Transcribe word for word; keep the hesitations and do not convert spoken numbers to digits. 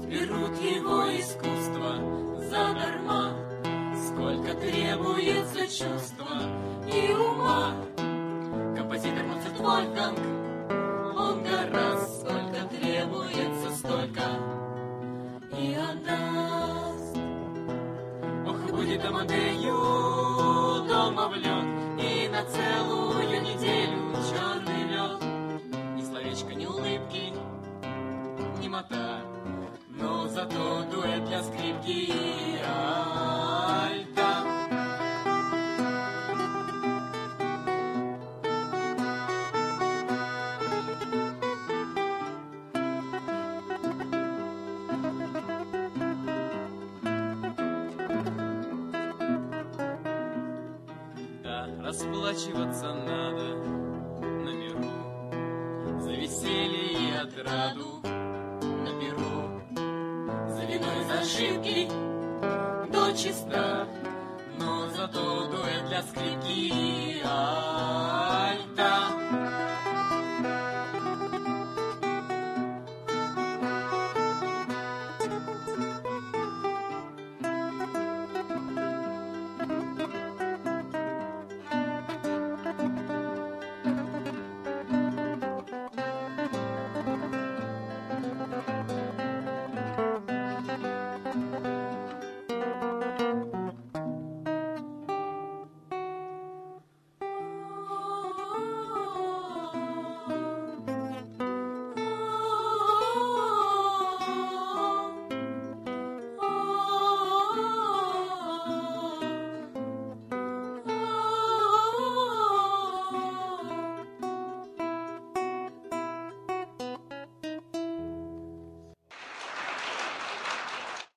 берут его искусство задарма. Сколько требуется чувства и ума. Композитор Моцарт Вольфганг, он гораст. Сколько требуется, столько и отдаст. Ох, будет Амадею дома в лед, и на целую неделю черный лед. Ни словечка, ни улыбки, ни мота, но зато дуэт для скрипки и альта. Да, расплачиваться надо на миру за веселье и отраду. На перу за вино и за ошибки до чиста, но зато дуэт для скрипки и альта.